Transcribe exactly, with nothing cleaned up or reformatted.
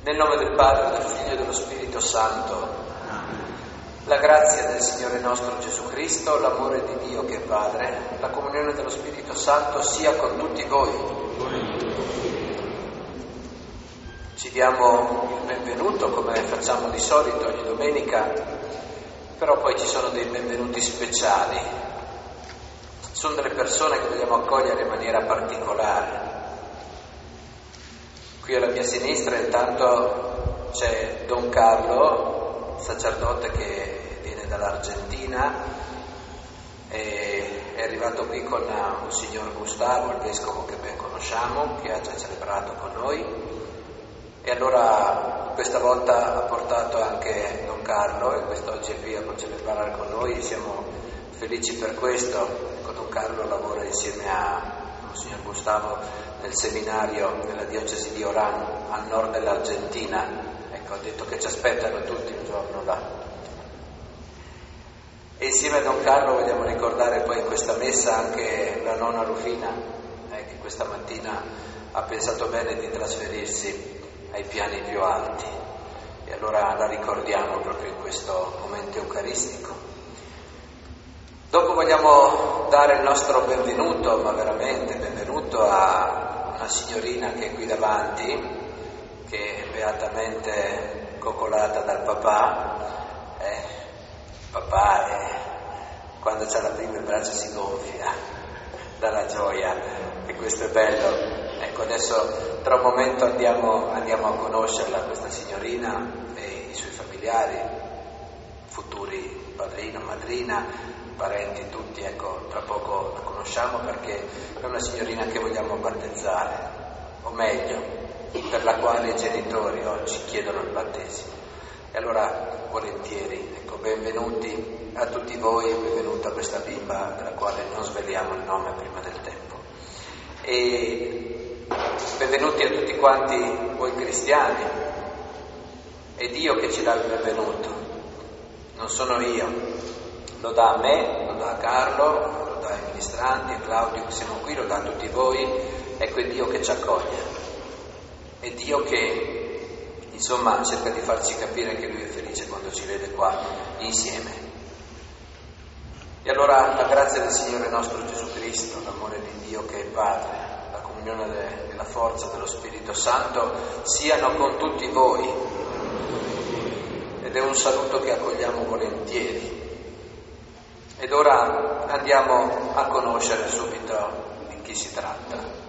Nel nome del Padre, del Figlio e dello Spirito Santo. La grazia del Signore nostro Gesù Cristo, l'amore di Dio che è Padre, la comunione dello Spirito Santo sia con tutti voi. Ci diamo il benvenuto come facciamo di solito ogni domenica, però poi ci sono dei benvenuti speciali. Sono delle persone che vogliamo accogliere in maniera particolare. Qui alla mia sinistra intanto c'è Don Carlo, sacerdote che viene dall'Argentina, e è arrivato qui con un signor Gustavo, il vescovo che ben conosciamo, che ha già celebrato con noi, e allora questa volta ha portato anche Don Carlo e quest'oggi è qui a celebrare con noi. Siamo felici per questo. Ecco, Don Carlo lavora insieme a Monsignor Gustavo nel seminario della diocesi di Orán, al nord dell'Argentina. Ecco, ho detto che ci aspettano tutti un giorno là. E insieme a Don Carlo vogliamo ricordare poi in questa messa anche la nonna Rufina, eh, che questa mattina ha pensato bene di trasferirsi ai piani più alti, e allora la ricordiamo proprio in questo momento eucaristico. Dopo vogliamo dare il nostro benvenuto, ma veramente benvenuto, a una signorina che è qui davanti, che è beatamente coccolata dal papà. Eh, papà è, quando c'ha la prima in braccio si gonfia dalla gioia, e questo è bello. Ecco, adesso tra un momento andiamo, andiamo a conoscerla, questa signorina e i suoi familiari, futuri padrino, madrina, parenti tutti. Ecco, tra poco la conosciamo perché è una signorina che vogliamo battezzare, o meglio, per la quale i genitori oggi chiedono il battesimo. E allora volentieri, ecco, benvenuti a tutti voi, benvenuta a questa bimba della quale non sveliamo il nome prima del tempo. E benvenuti a tutti quanti voi cristiani. È Dio che ci dà il benvenuto, non sono io. Lo dà a me, lo dà a Carlo, lo dà ai ministranti, a Claudio che siamo qui, lo dà a tutti voi. Ecco, è Dio che ci accoglie, è Dio che insomma cerca di farci capire che Lui è felice quando ci vede qua insieme. E allora la grazia del Signore nostro Gesù Cristo, l'amore di Dio che è Padre, la comunione e la forza dello Spirito Santo siano con tutti voi. Ed è un saluto che accogliamo volentieri. Ed ora andiamo a conoscere subito di chi si tratta.